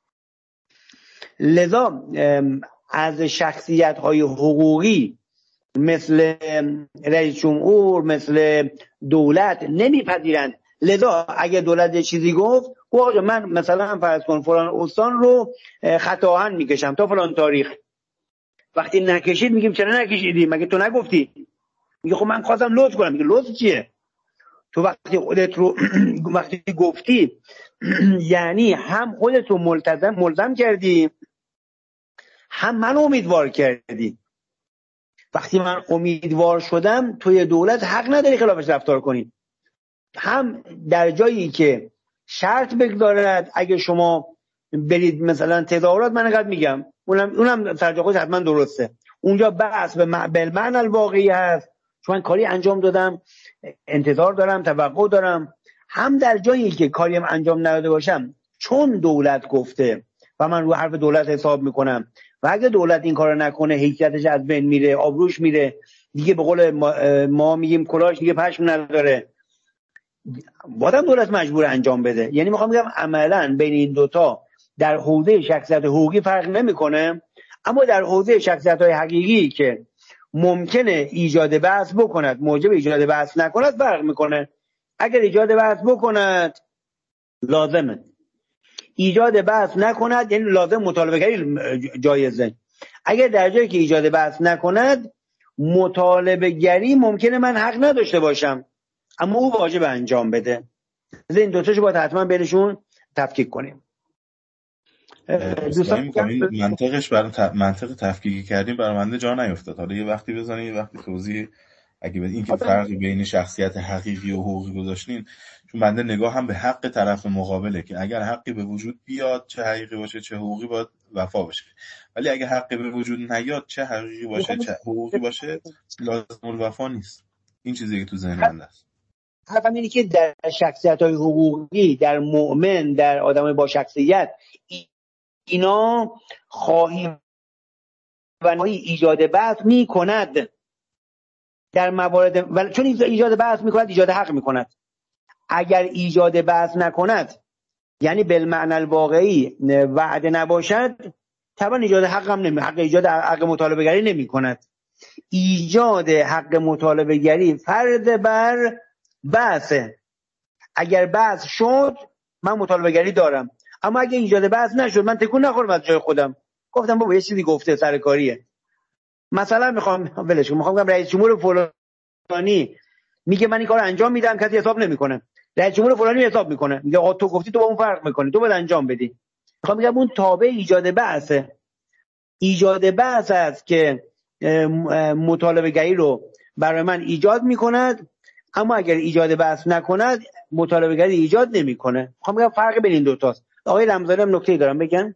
لذا از شخصیت‌های حقوقی مثل رئیس جمهور، مثل دولت نمیپذیرند. لذا اگه دولت چیزی گفت، آقا من مثلا فرض کن فلان استان رو خطاهن میکشم تا فلان تاریخ. وقتی نکشید میگیم چرا نکشیدی؟ مگه تو نگفتی؟ میگه خب من خواستم لطف کنم. میگه لطف چیه؟ تو وقتی خودت رو وقتی گفتی یعنی هم خودت رو ملزم کردی، هم من امیدوار کردی. وقتی من امیدوار شدم، توی دولت حق نداری خلافش رفتار کنی. هم در جایی که شرط بگذارد اگه شما برید مثلا تظاهرات، من اینقدر میگم، اونم سرجا خودش حتما درسته، اونجا بحث به معنی الواقعی هست، چون من کاری انجام دادم، انتظار دارم، توقع دارم. هم در جایی که کاریم انجام نداده باشم، چون دولت گفته و من رو حرف دولت حساب میکنم، و اگه دولت این کارو نکنه حیثیتش از بین میره، آبروش میره دیگه، به قول ما میگیم کلاش دیگه پشم نداره، بازم دولت مجبور انجام بده. یعنی میخوام بگم عملا بین این دوتا در حوزه شخصیت حقوقی فرق نمیکنه، اما در حوزه شخصیت‌های حقیقی که ممکنه ایجاد بحث بکند، موجب ایجاد بحث نکند، فرق میکنه. اگر ایجاد بحث بکند لازمه، ایجاد بحث نکند یعنی لازم مطالبه گری جایزه. اگر در جایی که ایجاد بحث نکند مطالبه گری ممکنه من حق نداشته باشم، اما او واجب انجام بده. این دوتاشو باید حتما بینشون تفکیک کنیم. دوستان این منطقش برای منطق تفکیکی کردیم برای من جا نیفتاد. حالا یه وقتی بزنید، یه وقتی توضیح اگه به این که فرقی بین شخصیت حقیقی و حقوقی گذاشتین، چون بنده نگاه هم به حق طرف مقابله که اگر حقی به وجود بیاد، چه حقیقی باشه چه حقوقی، باید وفا بشه. ولی اگه حقی به وجود نیاد، چه حقیقی باشه چه حقوقی باشه، لازم الوفا نیست. این چیزی که تو ذهن من هست. حرفم اینه که در شخصیت‌های حقوقی، در مؤمن، در آدمای با شخصیت، اینا خواهی و نهایی ایجاد بحث میکند در موارد، ولی چون ایجاد بحث میکند ایجاد حق میکند. اگر ایجاد بحث نکند یعنی بالمعنی الواقعی وعده نباشد، طبعا ایجاد حق هم نمی، حق ایجاد حق مطالبه گری نمی کند. ایجاد حق مطالبه گری فرض بر بحثه. اگر بحث شد من مطالبه گری دارم، اما اگه ایجاد بحث نشد من تکون نخورم از جای خودم، گفتم بابا یه چیزی گفته سرکاریه. مثلا میخوام بگم رئیس جمهور فلانی میگه من این کارو انجام میدم، کسی حساب نمیکنه. رئیس جمهور فلانی حساب میکنه، میگه آقا تو گفتی، تو با اون فرق میکنی، تو باید انجام بدی. میخوام بگم اون تابع ایجاد بحثه. ایجاد بحث است که مطالبه گری رو برای من ایجاد میکند، اما اگر ایجاد بحث نکند مطالبه گری ایجاد نمیکنه. میخوام بگم فرق بین این دو تاست. آقای رمضانی هم نکته‌ای دارم بگن.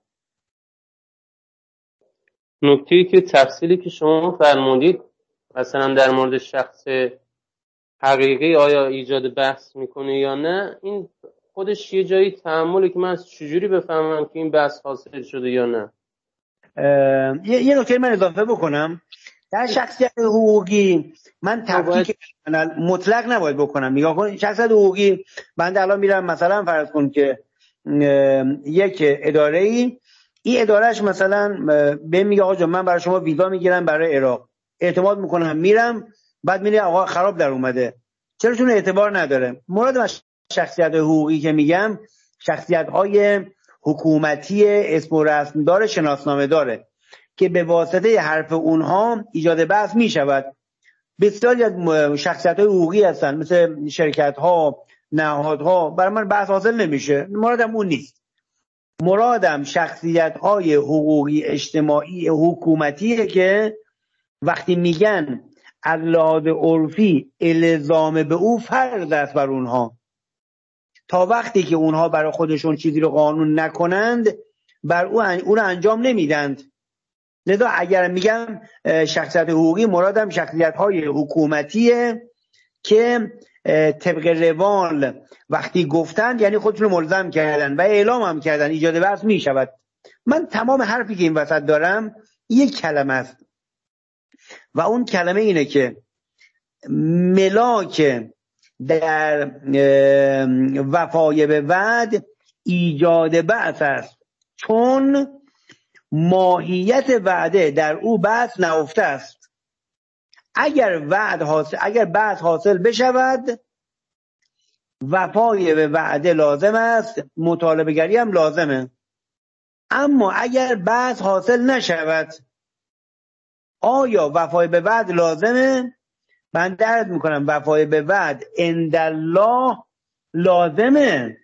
نکته‌ای که تفصیلی که شما فرمودید مثلا در مورد شخص حقیقی آیا ایجاد بحث میکنه یا نه، این خودش یه جایی تعامله که من از چجوری بفهمم که این بحث حاصل شده یا نه. یه نکته من اضافه بکنم. در شخصیت حقوقی من تفکیک مطلق نباید بکنم. نگاه کن، شخصیت حقوقی بنده الان میرم مثلا فرض کن که یک اداره‌ای، این ادارهش مثلا به میگه آقا من برای شما ویزا میگیرم برای عراق، اعتماد میکنم میرم، بعد میگه آقا خراب در اومده. چرا؟ چون اعتبار نداره. مراد من شخصیت حقوقی که میگم شخصیت‌های حکومتی اسم و رسم داره، شناسنامه داره که به واسطه حرف اونها ایجاد بحث میشود. بسیاری از شخصیت‌های حقوقی هستن مثل شرکت‌ها، نهادها، برای من بحث حاصل نمیشه. مرادم اون نیست. مرادم شخصیت‌های حقوقی اجتماعی حکومتیه که وقتی میگن از لحاظ عرفی الزام به او فرض است بر اونها، تا وقتی که اونها برای خودشون چیزی رو قانون نکنند بر اون انجام نمیدند. لذا اگر میگم شخصیت حقوقی، مرادم شخصیت‌های حکومتیه که طبق روال وقتی گفتند یعنی خودشون ملزم کردن و اعلام هم کردن، ایجاد بحث میشود. من تمام حرفی که این وسط دارم یک کلمه است و اون کلمه اینه که ملاک در وفای به وعد ایجاد بعث است، چون ماهیت وعده در او بعث نهفته است. اگر بعث حاصل بشود وفای به وعده لازم است، مطالبه گری هم لازمه. اما اگر بعث حاصل نشود آیا وفای به وعد لازمه؟ من درد میکنم وفای به وعد عندالله لازمه،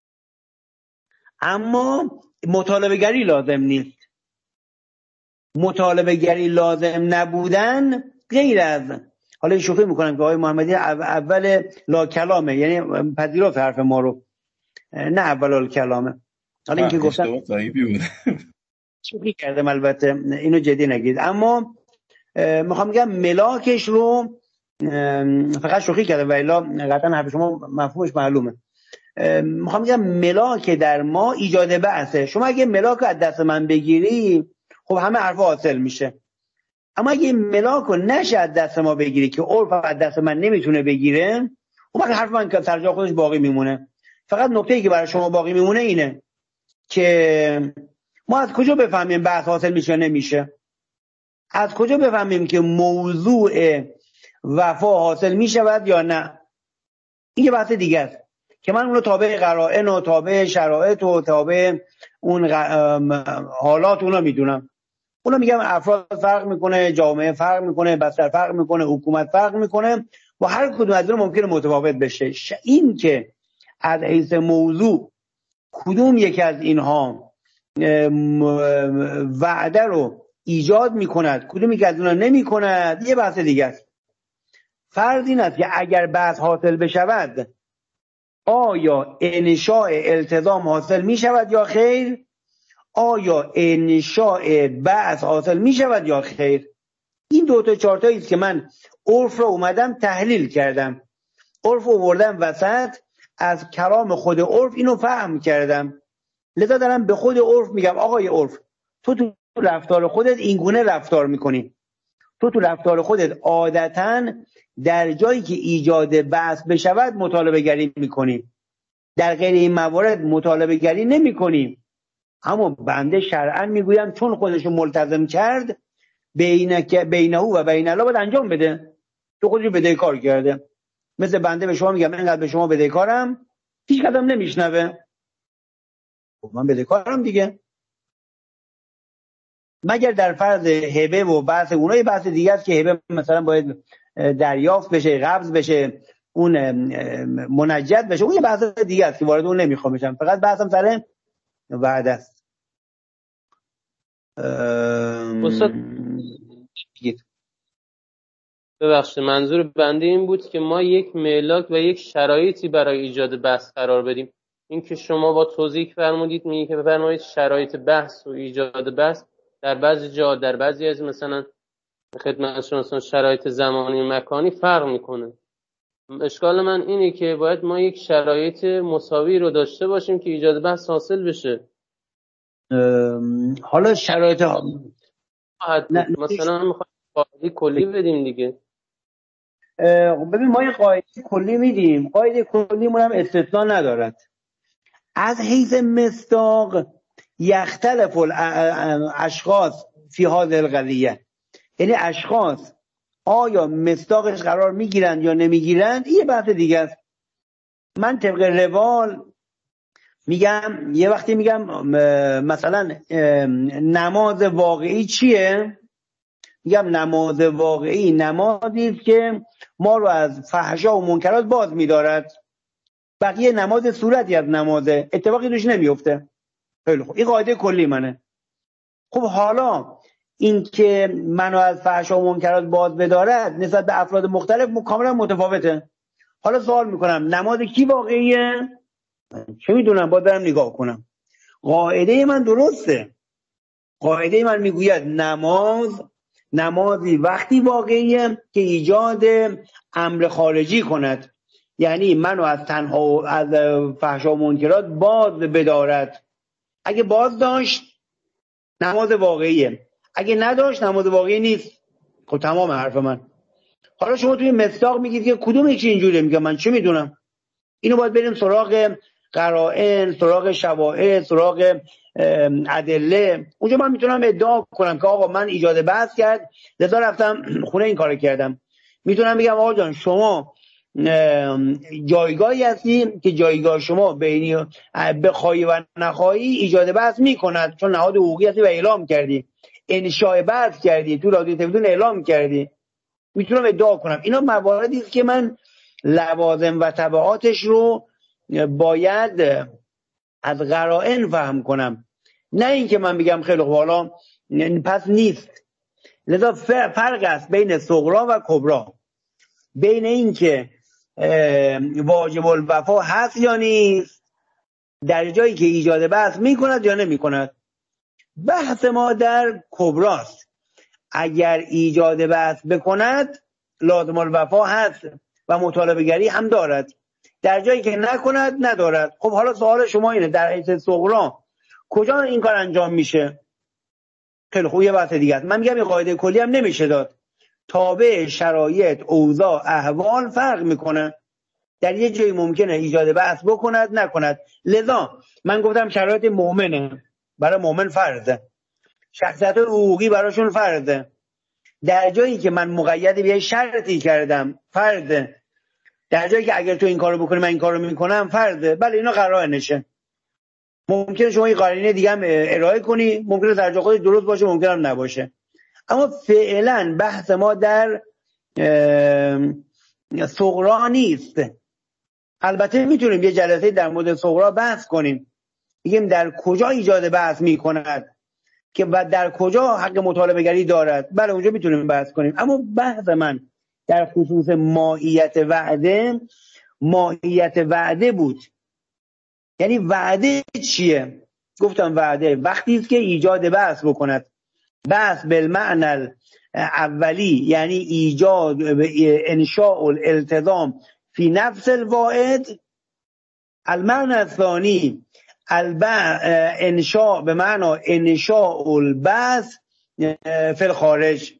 اما مطالبه گری لازم نیست. مطالبه گری لازم نبودن غیر از، حالا شوخی میکنم که آقای محمدی اول لا کلامه، یعنی پذیرفت حرف ما رو، نه اول لا کلامه. حالا اینکه گفتم شوخی کردم، البته اینو جدی نگید، اما میخوام بگم ملاکش رو فقط شوخی کردم و الا قطعا حرف شما مفهومش معلومه. میخوام بگم ملاک در ما ایجاد بعثه. شما اگه ملاک از دست من بگیری خب همه حرفا حاصل میشه، اما اگه ملاک رو نشه از دست ما بگیری که عرف از دست من نمیتونه بگیره، اون وقت حرف من که سر جای خودش باقی میمونه. فقط نکته‌ای که برای شما باقی میمونه اینه که ما از کجا بفهمیم بعث حاصل میشه نمیشه؟ از کجا بفهمیم که موضوع وفا حاصل میشود یا نه؟ این یه بحث دیگه است که من اونو تابع قرائن و تابع شرایط و تابع اون حالات اونا میدونم. اونا میگم افراد فرق میکنه، جامعه فرق میکنه، بستر فرق میکنه، حکومت فرق میکنه و هر کدوم از اون ممکنه متفاوت بشه. این که از حیث موضوع کدوم یکی از اینها وعده رو ایجاد میکند کدوم یکی از اونها نمیکند یه بحث دیگه است. فرض این است که اگر بعث حاصل بشود آیا انشاء التزام حاصل میشود یا خیر؟ آیا انشاء بعث حاصل میشود یا خیر؟ این دو تا چهار تایی است که من عرف رو اومدم تحلیل کردم، عرف رو آوردم وسط، از کلام خود عرف اینو فهم کردم. لذا دارم به خود عرف میگم آقای عرف، تو رفتار خودت این گونه رفتار میکنی، تو رفتار خودت عادتاً در جایی که ایجاد بعث بشود مطالبه گری میکنی، در غیر این موارد مطالبه گری نمی کنی. اما بنده شرعاً میگویم چون خودشو ملتزم کرد بینه و بین الله باید انجام بده. تو خودشو بدهکار کرده، مثل بنده به شما میگم اینقدر به شما بدهکارم، هیچ کدام نمیشنوه، من بدهکارم دیگه. مگر در فرض هبه و بحث اونای بحث دیگه است که هبه مثلا باید دریافت بشه، قبض بشه، اون منجد بشه، اون یه بحث دیگه است که وارد اون نمیخوام بشم. فقط بحثم سر وعده است. استاد ببخشید، منظور بنده این بود که ما یک ملاک و یک شرایطی برای ایجاد بحث قرار بدیم. این که شما با توضیح فرمودید میگه که بفرمایید شرایط بحث و ایجاد بحث در بعضی جا، در بعضی از مثلا خدمت شما شرایط زمانی و مکانی فرق میکنه. اشکال من اینه که باید ما یک شرایط مساوی رو داشته باشیم که ایجاد بحث حاصل بشه. حالا شرایط مثلا میخوایم قاعده کلی بدیم دیگه. ببین ما یه قاعده کلی میدیم، قاعده کلی مون هم استثناء ندارد. از حیث مصداق یختلف الاشخاص فی هذه القضیه، یعنی اشخاص آیا مصداقش قرار میگیرند یا نمیگیرند یه بحث دیگه است. من طبق روال میگم، یه وقتی میگم مثلا نماز واقعی چیه؟ میگم نماز واقعی نمازی است که ما رو از فحشا و منکرات باز می‌دارد. بقیه نماز صورتی از نمازه، اتفاقی توش نمیفته. خیلی خوب، این قاعده کلی منه. خب حالا این که منو از فحشا و منکرات باز بدارد نسبت به افراد مختلف کاملا متفاوته. حالا سوال میکنم نماز کی واقعیه؟ چه میدونم، باید برم نگاه کنم. قاعده من درسته، قاعده من میگوید نمازی وقتی واقعیه که ایجاد امر خارجی کند، یعنی منو از تنها از فحشا و منکرات باز بدارد. اگه باز داشت نماز واقعیه، اگه نداشت نماز واقعی نیست. خب تمام حرف من. حالا شما توی مصداق میگید که کدوم یکی اینجوریه، میگم من چه میدونم. اینو باید بریم سراغ قرائن، سراغ شواهد، سراغ ادله. اونجا من میتونم ادعا کنم که آقا من ایجاد بحث کرد لذا رفتم خونه این کارو کردم. میتونم بگم آقا جان شما جایگاهی هستی که جایگاه شما بینی بخوایی و نخوایی ایجاد بحث میکند، چون نهاد حقوقی هستی و اعلام کردی، انشاء بحث کردی، تو رادیو تلویزیون اعلام کردی. میتونم ادعا کنم. اینا مواردی است که من لوازم و تبعاتش رو باید از قرائن فهم کنم، نه اینکه من بگم خیلی خوب حالا پس نیست. لذا فرق است بین صغرا و کبرا، بین اینکه واجب الوفا هست یا نیست، در جایی که ایجاد بحث میکند یا نمیکند. بحث ما در کبراست. اگر ایجاد بحث بکند لازم الوفا هست و مطالبه گری هم دارد، در جایی که نکند ندارد. خب حالا سوال شما اینه در حیث صغرا کجا این کار انجام میشه؟ خیلی خوب یه بحث دیگه است. من میگم این قاعده کلی هم نمیشه داد، تابع شرایط، اوضاع، احوال فرق میکنه. در یه جایی ممکنه ایجاد بحث بکند نکند. لذا من گفتم شرایط مؤمنه، برای مؤمن فرضه، شخصیت حقوقی براشون فرضه. در جایی که من مقید به یه شرطی کردم فرضه، در جایی که اگر تو این کارو بکنی من این کارو میکنم فرضه. بله اینا قرائنشه. ممکنه شما یه قرینه دیگه هم ارائه کنی، ممکنه در جای خودش درست باشه، ممکنه هم نباشه. اما فعلا بحث ما در صغرا نیست. البته میتونیم یه جلسه در مورد صغرا بحث کنیم، بگیم در کجا ایجاد بحث میکند که و در کجا حق مطالبه گری دارد. بله اونجا میتونیم بحث کنیم. اما بحث من در خصوص ماهیت وعده بود. یعنی وعده چیه؟ گفتم وعده وقتی است که ایجاد بحث بکند. بحث بالمعنى اولی یعنی ایجاد انشاء الالتزام فی نفس الواحد. المعنى الثانی انشاء به معنی انشاء البحث فی الخارج.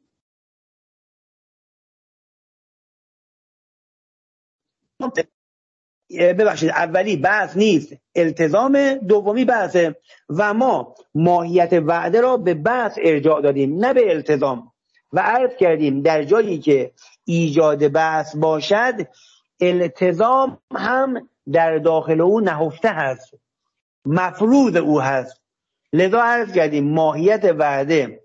ببخشید اولی بحث نیست، التزام، دومی بحثه. و ما ماهیت وعده را به بحث ارجاع دادیم نه به التزام و عرض کردیم در جایی که ایجاد بحث باشد التزام هم در داخل او نهفته هست، مفروض او هست. لذا عرض کردیم ماهیت وعده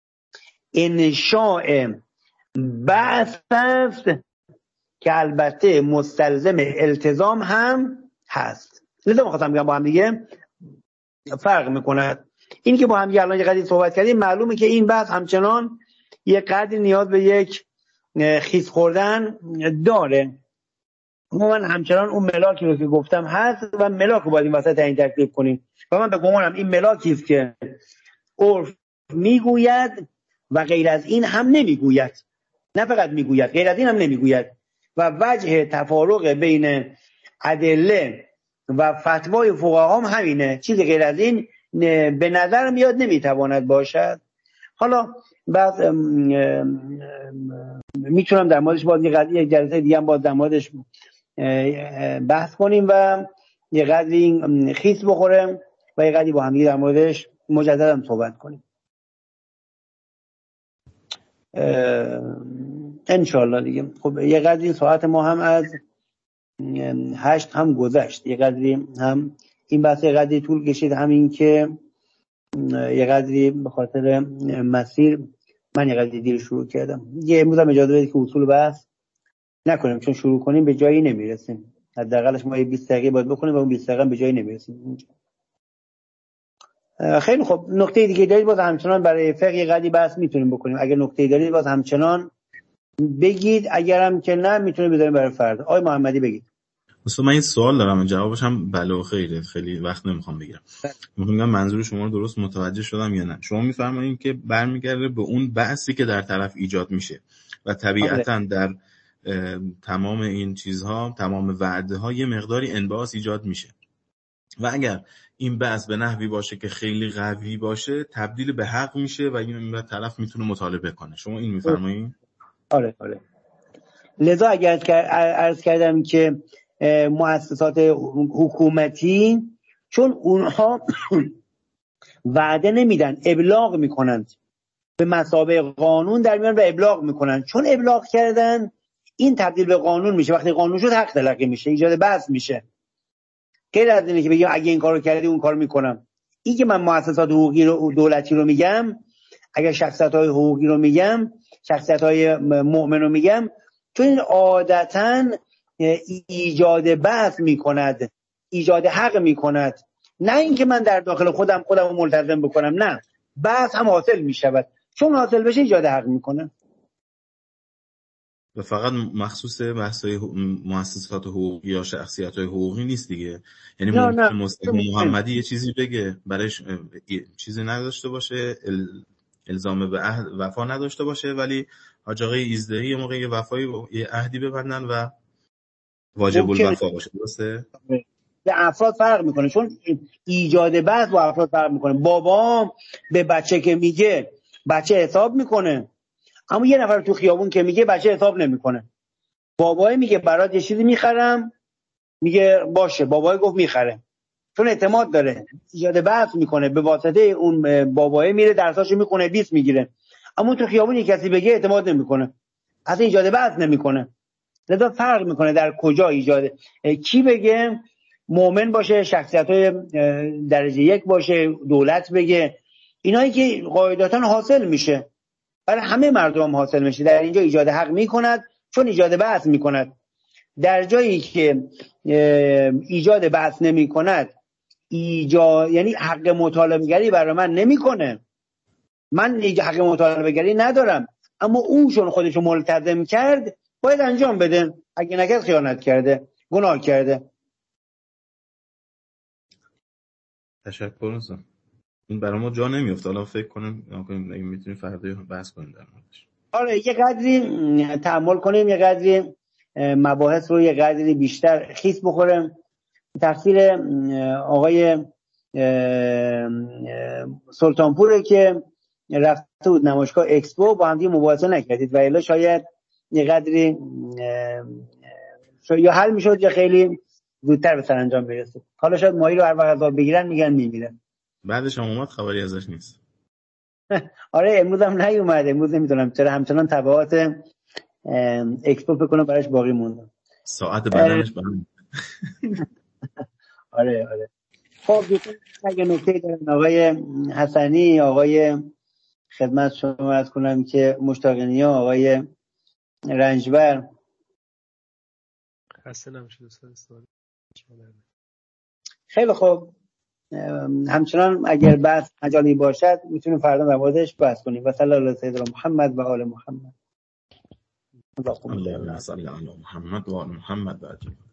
انشاء بحث است که البته مستلزم التزام هم هست. لذا می‌خواستم بگم با هم دیگه فرق می‌کند. این که با هم دیگه الان یه قضیه صحبت کردیم معلومه که این بحث همچنان یه قدری نیاز به یک خیس خوردن داره. من همچنان اون ملاکی رو که گفتم هست و ملاک رو باید این وسط تعیین تکلیف کنیم و من به گمانم این ملاکی است که عرف میگوید و غیر از این هم نمیگوید. نه فقط میگوید، غیر از این هم نمیگوید. و وجه تفارق بین ادله و فتوای فقها هم همینه. چیزی غیر از این به نظر میاد نمیتواند باشد. حالا بعد میتونم در موردش باز یک جلسه دیگه هم باز در موردش بحث کنیم و یه قدری خیس بخورم و یه قدری با هم در موردش مجددا هم صحبت کنیم انشالله دیگه. خب یه قدری ساعت ما هم از 8 هم گذشت، یه قدری هم این بحث یه قدری طول کشید، همین که یه قدری به خاطر مسیر من یه قدری دیر شروع کردم. یه امروز هم اجازه بدید که اصول بحث نکنیم، چون شروع کنیم به جایی نمیرسیم. حداقلش ما یه 20 دقیقه باید بکنیم و اون 20 دقیقه به جایی نمیرسیم. خیلی خب نکته دیگه دارید باز همچنان برای فقه یه قدری بحث میتونیم بکنیم. اگر نکته دارید باز همچنان بگید، اگرم که نه میتونیم بذاریم برای فردا. آقای محمدی بگید. اصلا من این سوال دارم، جوابش هم بله و خیره، خیلی وقت نمیخوام بگیرم. میگم منظور شما رو درست متوجه شدم یا نه. شما میفرمایید که برمیگرده به اون بحثی که در طرف ایجاد میشه و طبیعتاً در تمام این چیزها، تمام وعده ها یه مقداری انبعاث ایجاد میشه و اگر این بحث به نحوی باشه که خیلی قوی باشه تبدیل به حق میشه و این طرف میتونه مطالبه کنه. شما این میفرمایید؟ آره. لذا اگر عرض کردم که مؤسسات حکومتی، چون اونها وعده نمیدن، ابلاغ میکنند، به مثابه قانون در میان و ابلاغ میکنن. چون ابلاغ کردن این تبدیل به قانون میشه. وقتی قانون شد حق تلقی میشه، ایجاد بحث میشه. غیر از اینه که بگم اگه این کارو کردی اون کارو میکنم. این که من مؤسسات حقوقی رو دولتی رو میگم، اگر شخصیت‌های حقوقی رو میگم، شخصیت‌های مؤمن رو میگم، چون این عادتاً ایجاد بحث میکند، ایجاد حق میکند. نه اینکه من در داخل خودم رو ملتزم بکنم، نه، بحث هم حاصل میشود. چون حاصل بشه ایجاد حق میکنه. و فقط مخصوص بحث‌های مؤسسات حقوقی یا شخصیت‌های حقوقی نیست دیگه. یعنی ممکنه مصطفی محمدی یه چیزی بگه، برایش چیزی نداشته باشه، الزام به عهد وفا نداشته باشه، ولی حاج آقای ایزدهی یه موقع یه عهدی ببندن و واجب الوفا باشه. درسته؟ به افراد فرق میکنه، چون ایجاد بحث با افراد فرق میکنه. بابا به بچه که میگه بچه حساب میکنه، اما یه نفر تو خیابون که میگه بچه حساب نمیکنه. بابای میگه برات یه چیزی میخرم، میگه باشه، بابای گفت میخره، چون اعتماد داره، ایجاد بحث میکنه، به واسطه اون بابای میره درساشو میخونه، 20 میگیره. اما تو خیابون کسی بگه اعتماد نمیکنه، اصلا ایجاد بحث نمیکنه. لذا فرق میکنه در کجا ایجاد، کی بگه، مؤمن باشه، شخصیت‌های درجه 1 باشه، دولت بگه، اینایی که قاعدتاً حاصل میشه، برای همه مردم حاصل میشه. در اینجا ایجاد حق میکند، چون ایجاد بحث میکند. در جایی که ایجاد بحث نمیکند، یعنی حق مطالبه گری برای من نمیکنه، من حق مطالبه گری ندارم، اما اون چون خودشو ملتزم کرد باید انجام بده. اگه نکرد خیانت کرده، گناه کرده. تشکر ازم. این برای ما جا نمیفته. حالا فکر کنم اگه میتونیم فردا بحث کنیم در موردش. آره، یه قدری تأمل کنیم، یه قدری مباحث رو یه قدری بیشتر خیس بخوریم. تقصیر آقای سلطانپوره که رفته بود نمایشگاه اکسپو، با هم دیگه مباحثه نکردید و الا شاید یه قدری یا حل میشد یا خیلی زودتر به سرانجام برسید. حالا شاید ماهی رو هر وقت عذاب بگیرن میگن میمیره. بعدش هم اومد خبری ازش نیست. آره، امروز هم نیومد. امروز نمیدونم چرا همچنان تبعات اکسپو بکنه براش باقی مونده. ساعت بدنش برام. آره. خب اگه نکته دارن آقای حسنی، آقای خدمت شما عرض کنم که مشتاقنیا، آقای رنجبر. خسته نباشید استاد. خیلی خوب، همچنان اگر بحث مجالی باشد میتونیم فردا در موردش بحث کنیم. و صلی الله علی سیدنا محمد و آل محمد. اللهم صل علی محمد و آل محمد.